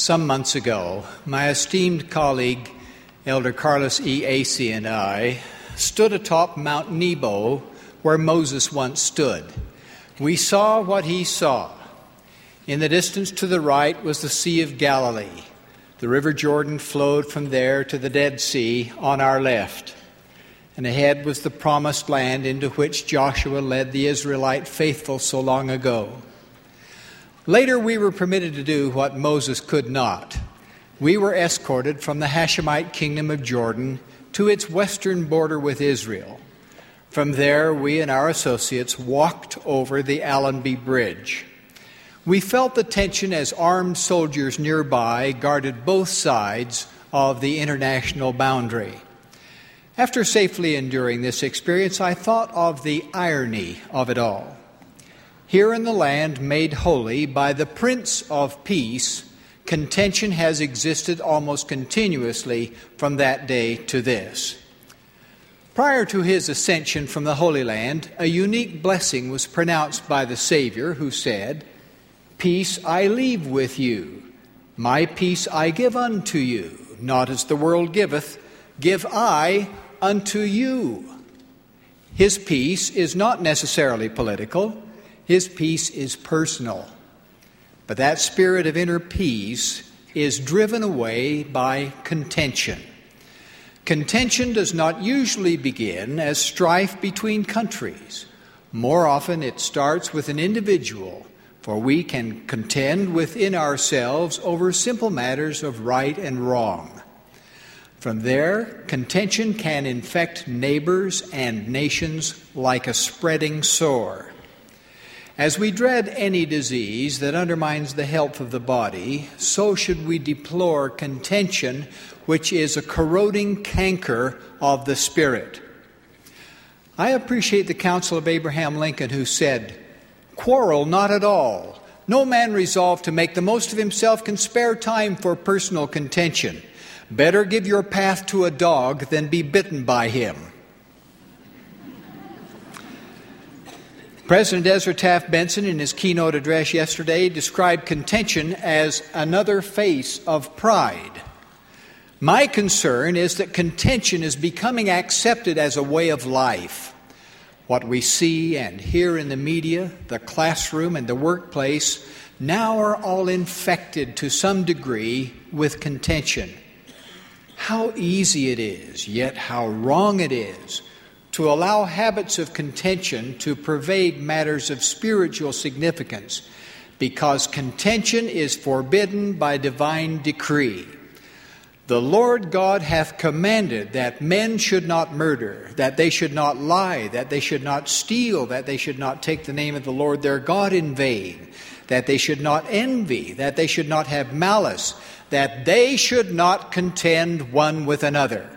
Some months ago, my esteemed colleague, Elder Carlos E. Acey, and I stood atop Mount Nebo where Moses once stood. We saw what he saw. In the distance to the right was the Sea of Galilee. The River Jordan flowed from there to the Dead Sea on our left. And ahead was the promised land into which Joshua led the Israelite faithful so long ago. Later, we were permitted to do what Moses could not. We were escorted from the Hashemite kingdom of Jordan to its western border with Israel. From there, we and our associates walked over the Allenby Bridge. We felt the tension as armed soldiers nearby guarded both sides of the international boundary. After safely enduring this experience, I thought of the irony of it all. Here in the land made holy by the Prince of Peace, contention has existed almost continuously from that day to this. Prior to his ascension from the Holy Land, a unique blessing was pronounced by the Savior, who said, "Peace I leave with you, my peace I give unto you, not as the world giveth, give I unto you." His peace is not necessarily political. His peace is personal. But that spirit of inner peace is driven away by contention. Contention does not usually begin as strife between countries. More often it starts with an individual, for we can contend within ourselves over simple matters of right and wrong. From there, contention can infect neighbors and nations like a spreading sore. As we dread any disease that undermines the health of the body, so should we deplore contention, which is a corroding canker of the spirit. I appreciate the counsel of Abraham Lincoln, who said, "Quarrel not at all. No man resolved to make the most of himself can spare time for personal contention. Better give your path to a dog than be bitten by him." President Ezra Taft Benson, in his keynote address yesterday, described contention as another face of pride. My concern is that contention is becoming accepted as a way of life. What we see and hear in the media, the classroom, and the workplace now are all infected to some degree with contention. How easy it is, yet how wrong it is, to allow habits of contention to pervade matters of spiritual significance, because contention is forbidden by divine decree. The Lord God hath commanded that men should not murder, that they should not lie, that they should not steal, that they should not take the name of the Lord their God in vain, that they should not envy, that they should not have malice, that they should not contend one with another.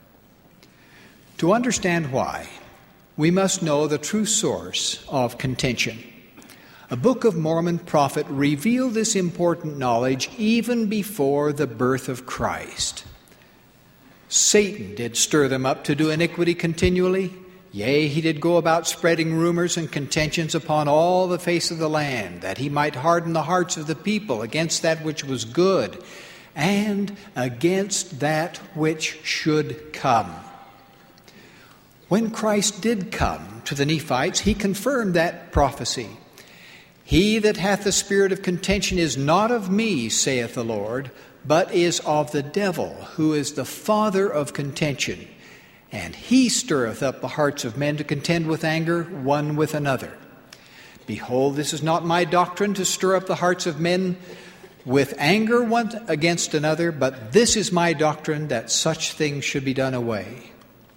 To understand why, we must know the true source of contention. A Book of Mormon prophet revealed this important knowledge even before the birth of Christ. Satan did stir them up to do iniquity continually. Yea, he did go about spreading rumors and contentions upon all the face of the land, that he might harden the hearts of the people against that which was good, and against that which should come. When Christ did come to the Nephites, he confirmed that prophecy. "He that hath the spirit of contention is not of me, saith the Lord, but is of the devil, who is the father of contention. And he stirreth up the hearts of men to contend with anger one with another. Behold, this is not my doctrine, to stir up the hearts of men with anger one against another, but this is my doctrine, that such things should be done away."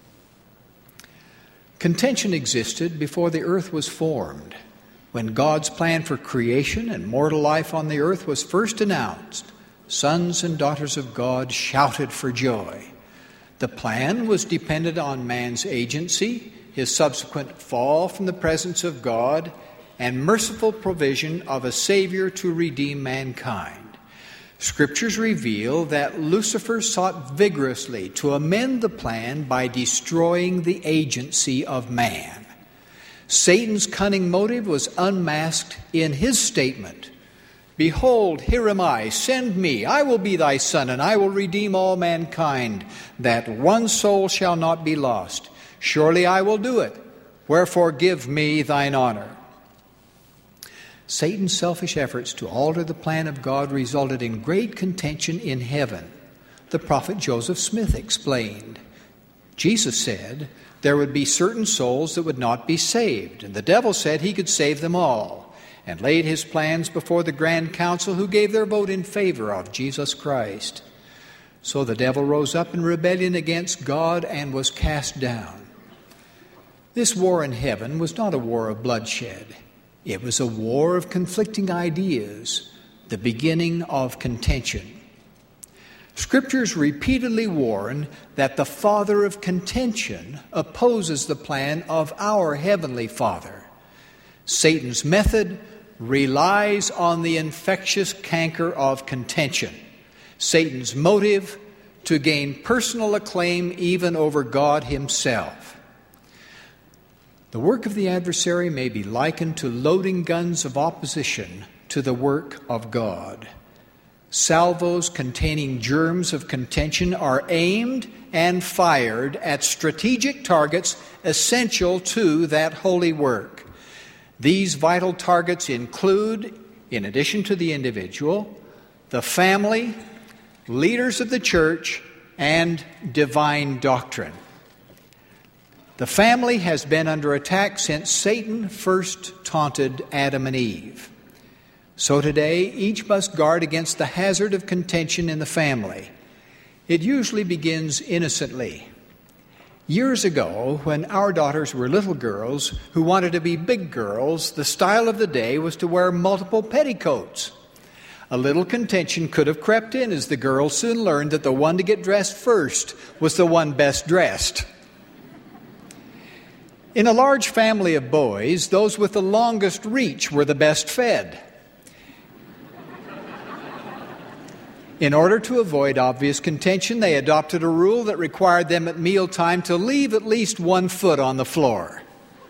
Contention existed before the earth was formed. When God's plan for creation and mortal life on the earth was first announced, sons and daughters of God shouted for joy. The plan was dependent on man's agency, his subsequent fall from the presence of God, and merciful provision of a Savior to redeem mankind. Scriptures reveal that Lucifer sought vigorously to amend the plan by destroying the agency of man. Satan's cunning motive was unmasked in his statement, Behold, here am I, send me, I will be thy son, and I will redeem all mankind, that one soul shall not be lost. Surely I will do it, wherefore give me thine honor. Satan's selfish efforts to alter the plan of God resulted in great contention in heaven. The prophet Joseph Smith explained. Jesus said there would be certain souls that would not be saved, and the devil said he could save them all, and laid his plans before the grand council, who gave their vote in favor of Jesus Christ. So the devil rose up in rebellion against God and was cast down. This war in heaven was not a war of bloodshed. It was a war of conflicting ideas, the beginning of contention. Scriptures repeatedly warn that the father of contention opposes the plan of our heavenly Father. Satan's method relies on the infectious canker of contention. Satan's motive, to gain personal acclaim even over God himself. The work of the adversary may be likened to loading guns of opposition to the work of God. Salvos containing germs of contention are aimed and fired at strategic targets essential to that holy work. These vital targets include, in addition to the individual, the family, leaders of the church, and divine doctrine. The family has been under attack since Satan first taunted Adam and Eve. So today, each must guard against the hazard of contention in the family. It usually begins innocently. Years ago, when our daughters were little girls who wanted to be big girls, the style of the day was to wear multiple petticoats. A little contention could have crept in, as the girls soon learned that the one to get dressed first was the one best dressed. In a large family of boys, those with the longest reach were the best fed. In order to avoid obvious contention, they adopted a rule that required them at mealtime to leave at least 1 foot on the floor.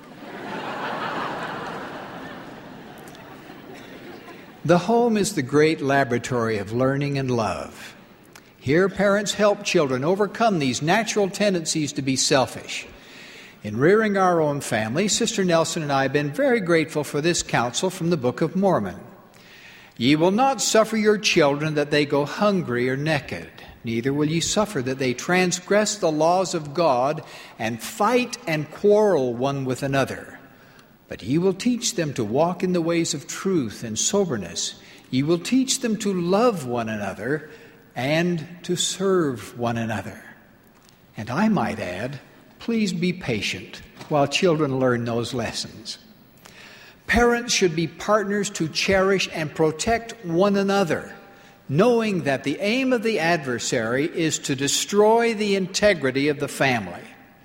The home is the great laboratory of learning and love. Here, parents help children overcome these natural tendencies to be selfish. In rearing our own family, Sister Nelson and I have been very grateful for this counsel from the Book of Mormon. Ye will not suffer your children that they go hungry or naked, neither will ye suffer that they transgress the laws of God and fight and quarrel one with another. But ye will teach them to walk in the ways of truth and soberness. Ye will teach them to love one another and to serve one another. And I might add, please be patient while children learn those lessons. Parents should be partners to cherish and protect one another, knowing that the aim of the adversary is to destroy the integrity of the family.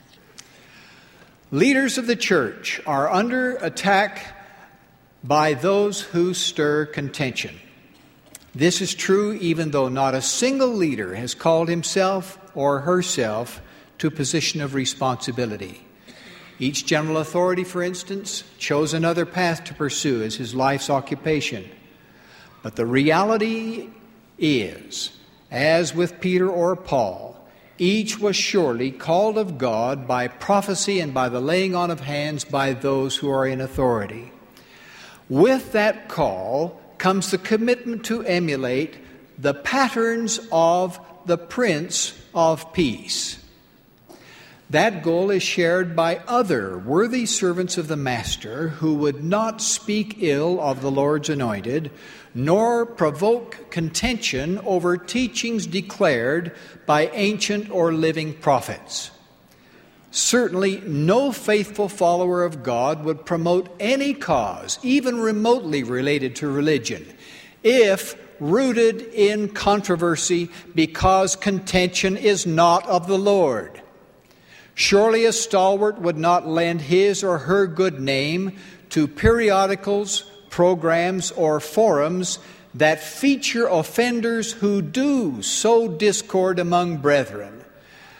Leaders of the church are under attack by those who stir contention. This is true even though not a single leader has called himself or herself to a position of responsibility. Each general authority, for instance, chose another path to pursue as his life's occupation. But the reality is, as with Peter or Paul, each was surely called of God by prophecy and by the laying on of hands by those who are in authority. With that call comes the commitment to emulate the patterns of the Prince of Peace. That goal is shared by other worthy servants of the Master who would not speak ill of the Lord's anointed, nor provoke contention over teachings declared by ancient or living prophets. Certainly, no faithful follower of God would promote any cause, even remotely related to religion, if rooted in controversy, because contention is not of the Lord. Surely a stalwart would not lend his or her good name to periodicals, programs, or forums that feature offenders who do sow discord among brethren.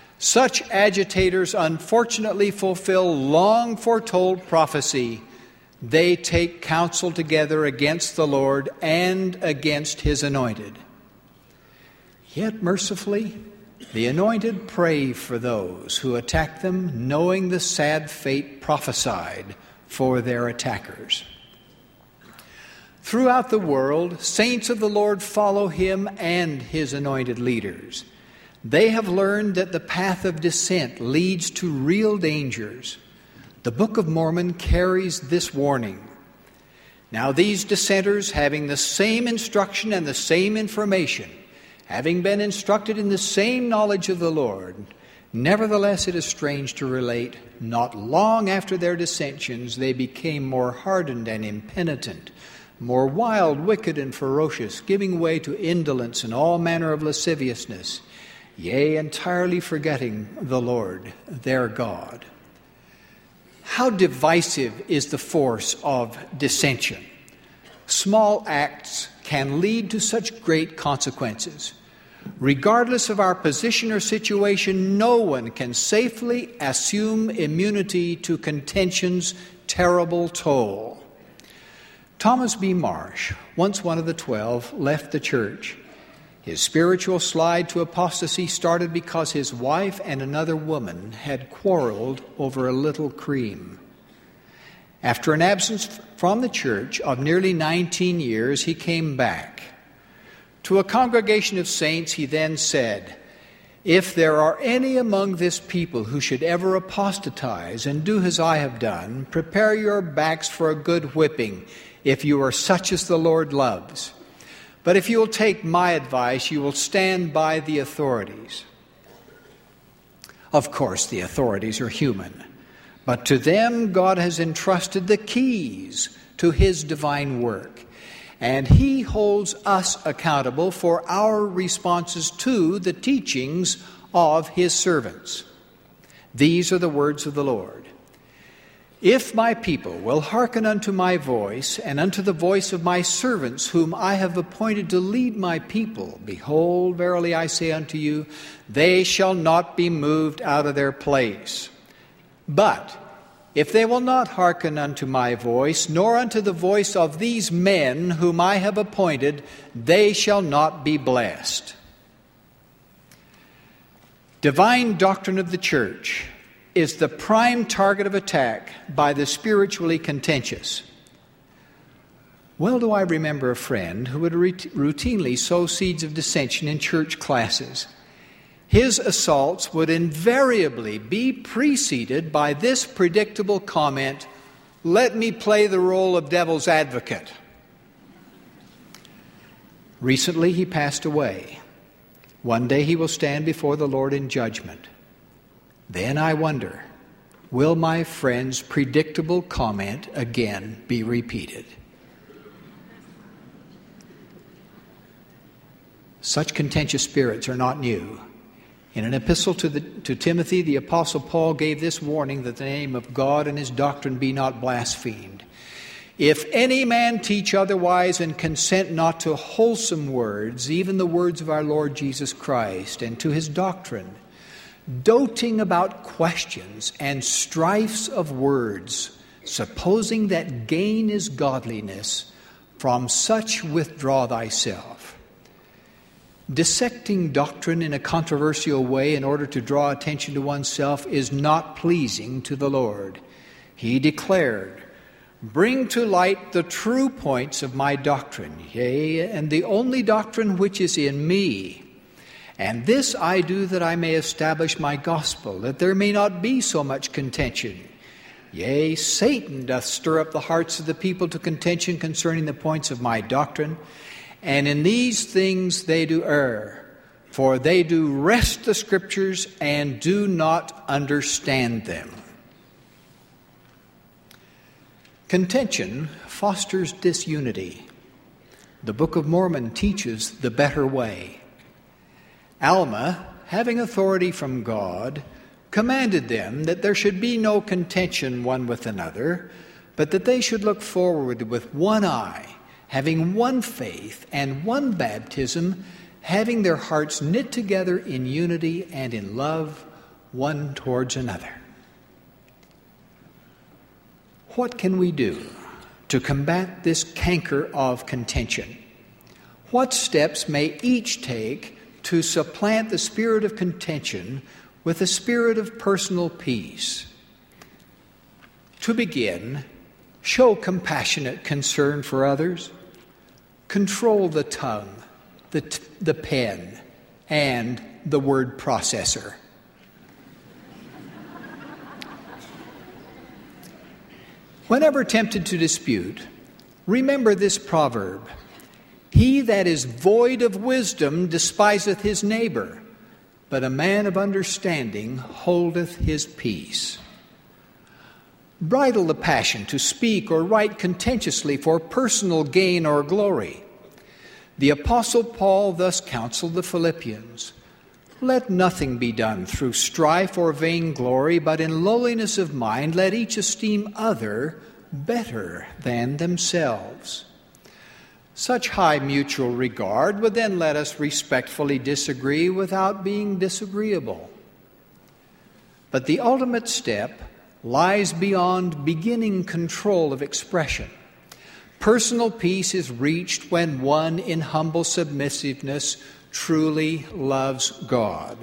Such agitators unfortunately fulfill long foretold prophecy they take counsel together against the Lord and against his anointed. Yet mercifully, the anointed pray for those who attack them, knowing the sad fate prophesied for their attackers. Throughout the world, saints of the Lord follow him and his anointed leaders. They have learned that the path of descent leads to real dangers. The Book of Mormon carries this warning. Now these dissenters, having the same instruction and the same information, having been instructed in the same knowledge of the Lord, nevertheless it is strange to relate, not long after their dissensions they became more hardened and impenitent, more wild, wicked, and ferocious, giving way to indolence and all manner of lasciviousness, yea, entirely forgetting the Lord, their God. How divisive is the force of dissension? Small acts can lead to such great consequences. Regardless of our position or situation, no one can safely assume immunity to contention's terrible toll. Thomas B. Marsh, once one of the 12, left the church. His spiritual slide to apostasy started because his wife and another woman had quarreled over a little cream. After an absence from the church of nearly 19 years, he came back. To a congregation of saints, he then said, "If there are any among this people who should ever apostatize and do as I have done, prepare your backs for a good whipping, if you are such as the Lord loves. But if you will take my advice, you will stand by the authorities." Of course, the authorities are human, but to them God has entrusted the keys to his divine work, and he holds us accountable for our responses to the teachings of his servants. These are the words of the Lord. "If my people will hearken unto my voice, and unto the voice of my servants whom I have appointed to lead my people, behold, verily I say unto you, they shall not be moved out of their place. But if they will not hearken unto my voice, nor unto the voice of these men whom I have appointed, they shall not be blessed." Divine doctrine of the church is the prime target of attack by the spiritually contentious. Well do I remember a friend who would routinely sow seeds of dissension in church classes. His assaults would invariably be preceded by this predictable comment, "Let me play the role of devil's advocate." Recently he passed away. One day he will stand before the Lord in judgment. Then I wonder, will my friend's predictable comment again be repeated? Such contentious spirits are not new. In an epistle to Timothy, the Apostle Paul gave this warning that the name of God and his doctrine be not blasphemed. "If any man teach otherwise and consent not to wholesome words, even the words of our Lord Jesus Christ, and to his doctrine, doting about questions and strifes of words, supposing that gain is godliness, from such withdraw thyself." Dissecting doctrine in a controversial way in order to draw attention to oneself is not pleasing to the Lord. He declared, "Bring to light the true points of my doctrine, yea, and the only doctrine which is in me. And this I do that I may establish my gospel, that there may not be so much contention. Yea, Satan doth stir up the hearts of the people to contention concerning the points of my doctrine. And in these things they do err, for they do wrest the Scriptures and do not understand them." Contention fosters disunity. The Book of Mormon teaches the better way. Alma, having authority from God, commanded them that there should be no contention one with another, but that they should look forward with one eye, having one faith and one baptism, having their hearts knit together in unity and in love one towards another. What can we do to combat this canker of contention? What steps may each take to supplant the spirit of contention with a spirit of personal peace? To begin, show compassionate concern for others. Control the tongue, the pen, and the word processor. Whenever tempted to dispute, remember this proverb: "He that is void of wisdom despiseth his neighbor, but a man of understanding holdeth his peace." Bridle the passion to speak or write contentiously for personal gain or glory. The Apostle Paul thus counseled the Philippians: "Let nothing be done through strife or vainglory, but in lowliness of mind let each esteem other better than themselves." Such high mutual regard would then let us respectfully disagree without being disagreeable. But the ultimate step lies beyond beginning control of expression. Personal peace is reached when one, in humble submissiveness, truly loves God.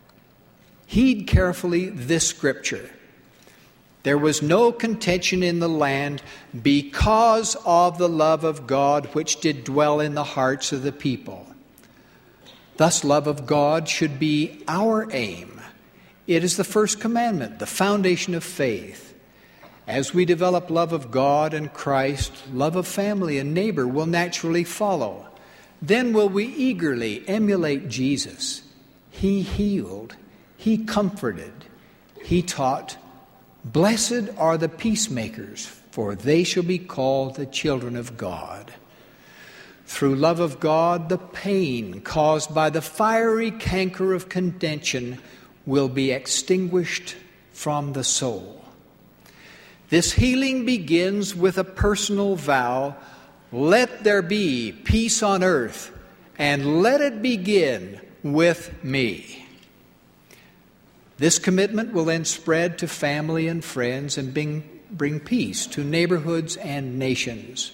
Heed carefully this scripture: "There was no contention in the land because of the love of God which did dwell in the hearts of the people." Thus, love of God should be our aim. It is the first commandment, the foundation of faith. As we develop love of God and Christ, love of family and neighbor will naturally follow. Then will we eagerly emulate Jesus. He healed, He comforted, He taught. "Blessed are the peacemakers, for they shall be called the children of God." Through love of God, the pain caused by the fiery canker of contention will be extinguished from the soul. This healing begins with a personal vow: "Let there be peace on earth, and let it begin with me." This commitment will then spread to family and friends and bring peace to neighborhoods and nations.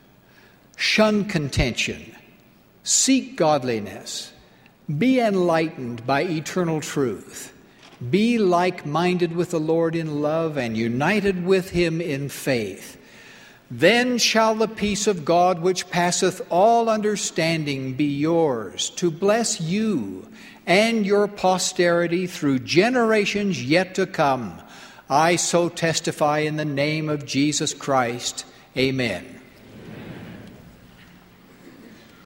Shun contention. Seek godliness. Be enlightened by eternal truth. Be like-minded with the Lord in love and united with Him in faith. Then shall the peace of God, which passeth all understanding, be yours, to bless you and your posterity through generations yet to come. I so testify in the name of Jesus Christ. Amen.